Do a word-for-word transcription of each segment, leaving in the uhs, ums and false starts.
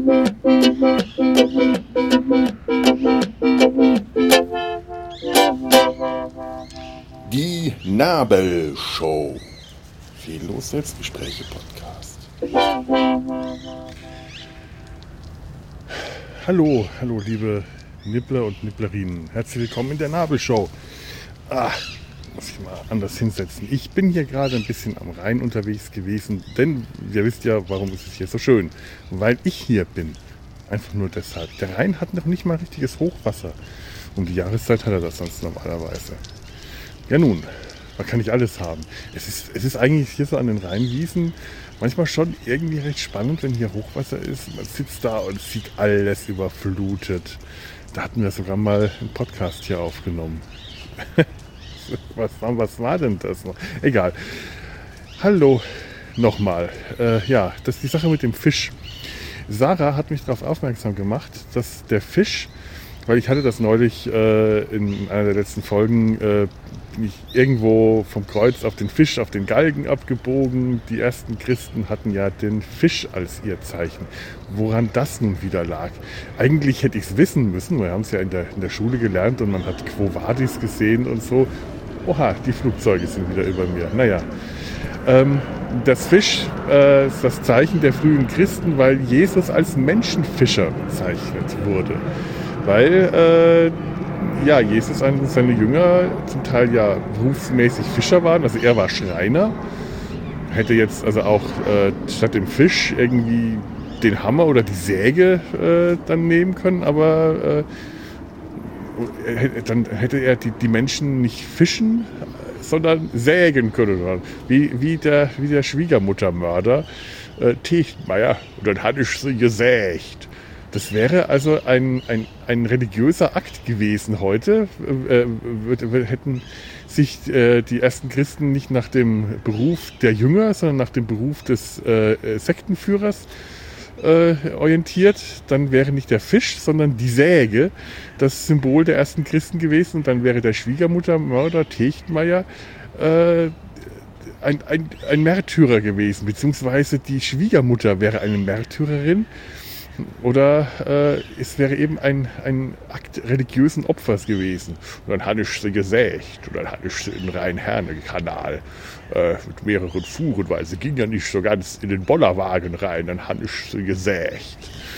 Die Nabelshow. Fehllos Selbstgespräche-Podcast. Hallo, hallo liebe Nippler und Nipplerinnen. Herzlich willkommen in der Nabelshow. Ah, muss ich mal anders hinsetzen. Ich bin hier gerade ein bisschen am Rhein unterwegs gewesen, denn ihr wisst ja, warum ist es hier so schön. Weil ich hier bin. Einfach nur deshalb. Der Rhein hat noch nicht mal richtiges Hochwasser. Um die Jahreszeit hat er das sonst normalerweise. Ja nun, man kann nicht alles haben. Es ist, es ist eigentlich hier so an den Rheinwiesen manchmal schon irgendwie recht spannend, wenn hier Hochwasser ist. Man sitzt da und sieht alles überflutet. Da hatten wir sogar mal einen Podcast hier aufgenommen. was, war, was war denn das noch? Egal. Hallo nochmal. Äh, ja, das ist die Sache mit dem Fisch. Sarah hat mich darauf aufmerksam gemacht, dass der Fisch, weil ich hatte das neulich äh, in einer der letzten Folgen, äh, bin ich irgendwo vom Kreuz auf den Fisch, auf den Galgen abgebogen. Die ersten Christen hatten ja den Fisch als ihr Zeichen. Woran das nun wieder lag? Eigentlich hätte ich es wissen müssen. Wir haben es ja in der, in der Schule gelernt und man hat Quo Vadis gesehen und so. Oha, die Flugzeuge sind wieder über mir. Naja, ähm, das Fisch äh, ist das Zeichen der frühen Christen, weil Jesus als Menschenfischer bezeichnet wurde. Weil äh, ja, Jesus und seine Jünger zum Teil ja berufsmäßig Fischer waren. Also er war Schreiner. Hätte jetzt also auch äh, statt dem Fisch irgendwie den Hammer oder die Säge äh, dann nehmen können. Aber äh, dann hätte er die, die Menschen nicht fischen, sondern sägen können. Wie, wie, der, wie der Schwiegermuttermörder äh, Techtmeier. Und dann hatte ich sie gesägt. Das wäre also ein, ein, ein religiöser Akt gewesen heute. Äh, äh, hätten sich äh, die ersten Christen nicht nach dem Beruf der Jünger, sondern nach dem Beruf des äh, Sektenführers äh, orientiert, dann wäre nicht der Fisch, sondern die Säge das Symbol der ersten Christen gewesen. Und dann wäre der Schwiegermuttermörder Techtmeier äh, ein, ein, ein Märtyrer gewesen, beziehungsweise die Schwiegermutter wäre eine Märtyrerin. Oder äh, es wäre eben ein, ein Akt religiösen Opfers gewesen. Und dann hatte ich sie gesägt. Und dann hatte ich sie in den Rhein-Herne-Kanal äh, mit mehreren Fuhren, weil sie ging ja nicht so ganz in den Bollerwagen rein. Dann hatte ich sie gesägt.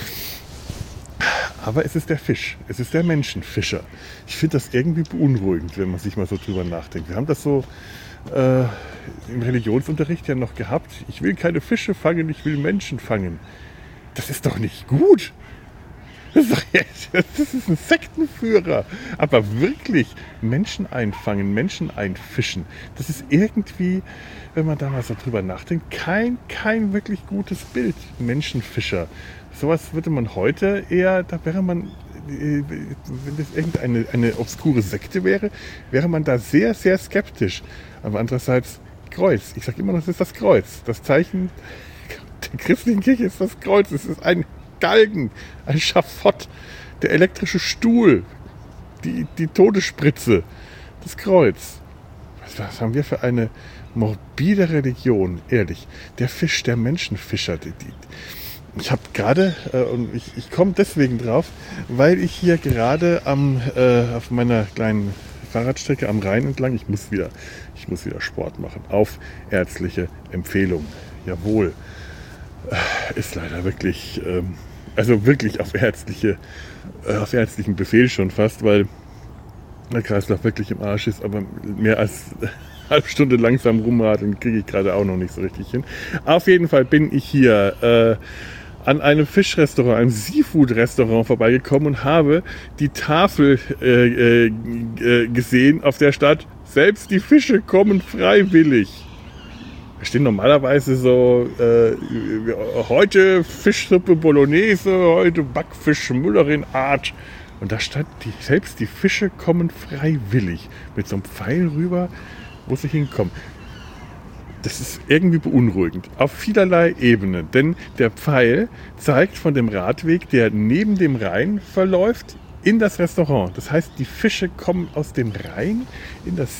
Aber es ist der Fisch. Es ist der Menschenfischer. Ich finde das irgendwie beunruhigend, wenn man sich mal so drüber nachdenkt. Wir haben das so äh, im Religionsunterricht ja noch gehabt. Ich will keine Fische fangen, ich will Menschen fangen. Das ist doch nicht gut. Das ist, doch, das ist ein Sektenführer. Aber wirklich Menschen einfangen, Menschen einfischen. Das ist irgendwie, wenn man da mal so drüber nachdenkt, kein, kein wirklich gutes Bild. Menschenfischer. Sowas würde man heute eher, da wäre man, wenn das irgendeine eine obskure Sekte wäre, wäre man da sehr, sehr skeptisch. Aber andererseits Kreuz. Ich sage immer noch, das ist das Kreuz. Das Zeichen der christlichen Kirche ist das Kreuz. Es ist ein Galgen, ein Schafott, der elektrische Stuhl, die, die Todesspritze, das Kreuz. Was, was haben wir für eine morbide Religion, ehrlich. Der Fisch, der Menschenfischer. Die, die. Ich habe gerade, äh, und ich, ich komme deswegen drauf, weil ich hier gerade am, äh, auf meiner kleinen Fahrradstrecke am Rhein entlang, ich muss wieder, ich muss wieder Sport machen, auf ärztliche Empfehlung. Jawohl. Ist leider wirklich, ähm, also wirklich auf ärztliche, äh, auf ärztlichen Befehl schon fast, weil der Kreislauf wirklich im Arsch ist, aber mehr als eine halbe Stunde langsam rumradeln kriege ich gerade auch noch nicht so richtig hin. Auf jeden Fall bin ich hier äh, an einem Fischrestaurant, einem Seafood-Restaurant vorbeigekommen und habe die Tafel äh, äh, gesehen, auf der stand, selbst die Fische kommen freiwillig. Da stehen normalerweise so, äh, heute Fischsuppe Bolognese, heute Backfisch Müllerin Art. Und da stand, die, selbst die Fische kommen freiwillig. Mit so einem Pfeil rüber, wo sie hinkommen. Das ist irgendwie beunruhigend. Auf vielerlei Ebenen. Denn der Pfeil zeigt von dem Radweg, der neben dem Rhein verläuft, in das Restaurant. Das heißt, die Fische kommen aus dem Rhein in das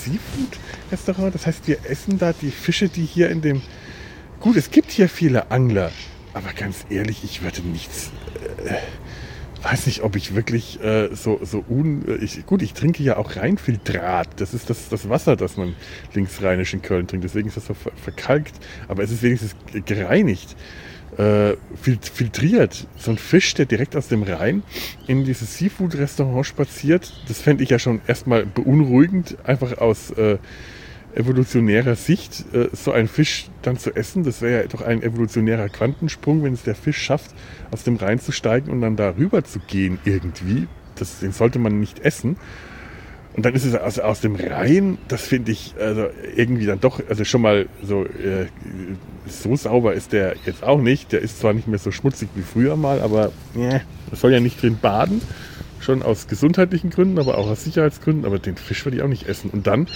Seafood-Restaurant. Das heißt, wir essen da die Fische, die hier in dem... Gut, es gibt hier viele Angler, aber ganz ehrlich, ich würde nichts... Äh, weiß nicht, ob ich wirklich äh, so, so un... Ich, gut, ich trinke ja auch Rheinfiltrat. Das ist das, das Wasser, das man linksrheinisch in Köln trinkt. Deswegen ist das so ver- verkalkt. Aber es ist wenigstens gereinigt. Äh, filtriert. So ein Fisch, der direkt aus dem Rhein in dieses Seafood-Restaurant spaziert, das fände ich ja schon erstmal beunruhigend. Einfach aus äh, evolutionärer Sicht, äh, so einen Fisch dann zu essen. Das wäre ja doch ein evolutionärer Quantensprung, wenn es der Fisch schafft, aus dem Rhein zu steigen und dann da rüber zu gehen irgendwie. Das, den sollte man nicht essen. Und dann ist es aus, aus dem Rhein, das finde ich also irgendwie dann doch, also schon mal so, äh, so sauber ist der jetzt auch nicht. Der ist zwar nicht mehr so schmutzig wie früher mal, aber äh, das soll ja nicht drin baden. Schon aus gesundheitlichen Gründen, aber auch aus Sicherheitsgründen. Aber den Fisch würde ich auch nicht essen. Und dann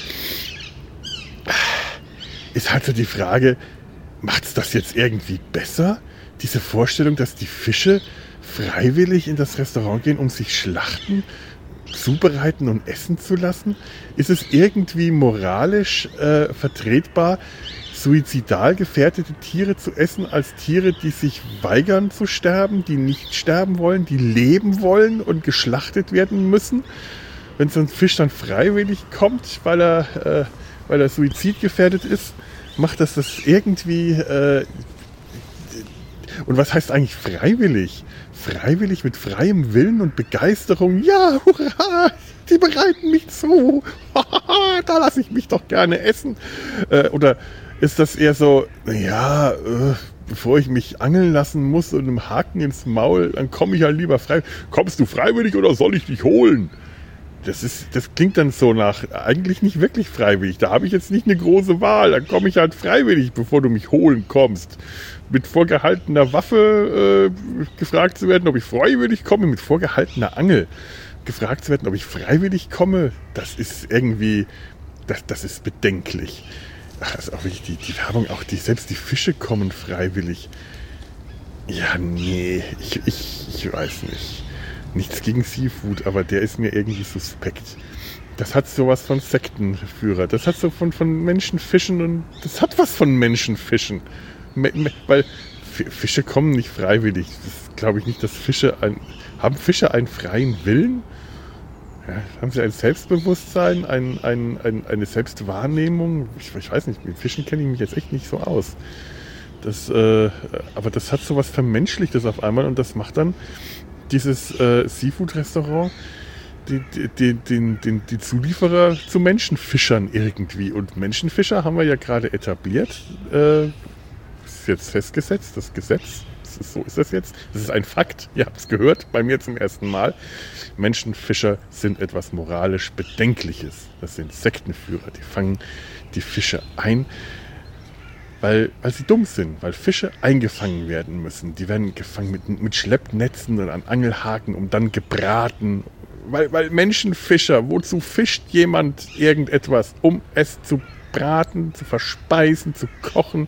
ist halt so die Frage, macht es das jetzt irgendwie besser? Diese Vorstellung, dass die Fische freiwillig in das Restaurant gehen, um sich schlachten, zubereiten und essen zu lassen? Ist es irgendwie moralisch äh, vertretbar, suizidal gefährdete Tiere zu essen, als Tiere, die sich weigern zu sterben, die nicht sterben wollen, die leben wollen und geschlachtet werden müssen? Wenn so ein Fisch dann freiwillig kommt, weil er, äh, weil er suizidgefährdet ist, macht das das irgendwie... Äh, und was heißt eigentlich freiwillig? Freiwillig mit freiem Willen und Begeisterung. Ja, hurra, die bereiten mich zu. Da lasse ich mich doch gerne essen. Äh, oder ist das eher so, naja, äh, bevor ich mich angeln lassen muss und einem Haken ins Maul, dann komme ich halt lieber frei. Kommst du freiwillig oder soll ich dich holen? Das ist, das klingt dann so nach, eigentlich nicht wirklich freiwillig. Da habe ich jetzt nicht eine große Wahl. Dann komme ich halt freiwillig, bevor du mich holen kommst. Mit vorgehaltener Waffe äh, gefragt zu werden, ob ich freiwillig komme, mit vorgehaltener Angel gefragt zu werden, ob ich freiwillig komme, das ist irgendwie, das, das ist bedenklich. Ach, also auch wirklich die, die Werbung, auch die, selbst die Fische kommen freiwillig. Ja, nee, ich, ich, ich weiß nicht. Nichts gegen Seafood, aber der ist mir irgendwie suspekt. Das hat sowas von Sektenführer. Das hat so von, von Menschenfischen und das hat was von Menschenfischen. Weil Fische kommen nicht freiwillig. Das glaube ich nicht, dass Fische ein, haben Fische einen freien Willen? Ja, haben sie ein Selbstbewusstsein, ein, ein, ein, eine Selbstwahrnehmung? Ich, ich weiß nicht, mit Fischen kenne ich mich jetzt echt nicht so aus. Das, äh, aber das hat sowas Vermenschlichtes auf einmal und das macht dann dieses äh, Seafood-Restaurant die, die, die, die, die, die Zulieferer zu Menschenfischern irgendwie. Und Menschenfischer haben wir ja gerade etabliert. Äh, ist jetzt festgesetzt, das Gesetz. Das ist, so ist das jetzt. Das ist ein Fakt. Ihr habt es gehört, bei mir zum ersten Mal. Menschenfischer sind etwas moralisch Bedenkliches. Das sind Sektenführer. Die fangen die Fische ein, Weil, weil sie dumm sind, weil Fische eingefangen werden müssen. Die werden gefangen mit, mit Schleppnetzen und an Angelhaken und dann gebraten. Weil, weil Menschenfischer, wozu fischt jemand irgendetwas? Um es zu braten, zu verspeisen, zu kochen,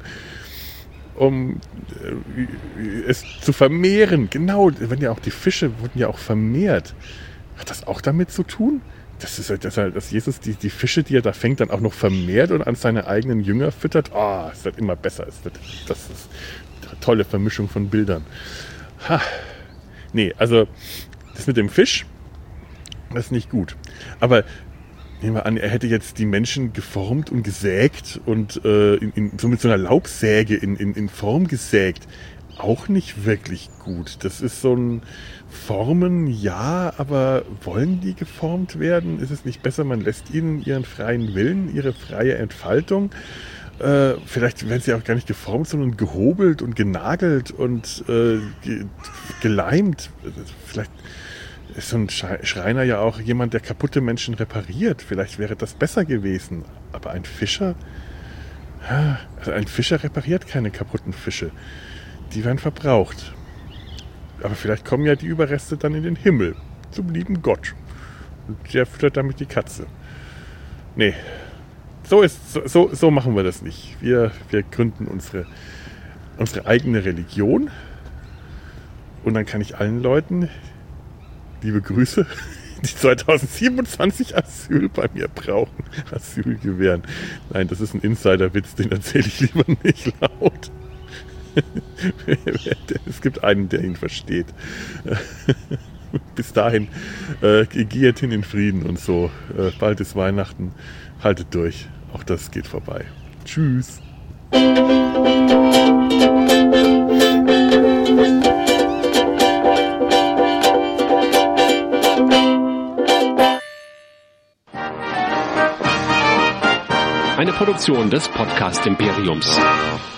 um äh, es zu vermehren. Genau, wenn ja auch die Fische wurden ja auch vermehrt. Hat das auch damit zu tun? Das ist halt, dass, halt, dass Jesus die, die Fische, die er da fängt, dann auch noch vermehrt und an seine eigenen Jünger füttert. Oh, es wird immer besser. Es wird, das ist eine tolle Vermischung von Bildern. Ha. Nee, also das mit dem Fisch, das ist nicht gut. Aber nehmen wir an, er hätte jetzt die Menschen geformt und gesägt und äh, in, in, so mit so einer Laubsäge in, in, in Form gesägt. Auch nicht wirklich gut. Das ist so ein Formen, ja, aber wollen die geformt werden? Ist es nicht besser, man lässt ihnen ihren freien Willen, ihre freie Entfaltung? Äh, vielleicht werden sie auch gar nicht geformt, sondern gehobelt und genagelt und äh, ge- geleimt. Vielleicht ist so ein Schreiner ja auch jemand, der kaputte Menschen repariert. Vielleicht wäre das besser gewesen. Aber ein Fischer? Also ein Fischer repariert keine kaputten Fische. Die werden verbraucht. Aber vielleicht kommen ja die Überreste dann in den Himmel. Zum lieben Gott. Und der füttert damit die Katze. Nee. So, ist, so, so, so machen wir das nicht. Wir, wir gründen unsere, unsere eigene Religion. Und dann kann ich allen Leuten, liebe Grüße, die zwanzig siebenundzwanzig Asyl bei mir brauchen, Asyl gewähren. Nein, das ist ein Insiderwitz, den erzähle ich lieber nicht laut. Es gibt einen, der ihn versteht. Bis dahin, äh, geht hin in Frieden und so. Äh, bald ist Weihnachten. Haltet durch. Auch das geht vorbei. Tschüss. Eine Produktion des Podcast Imperiums.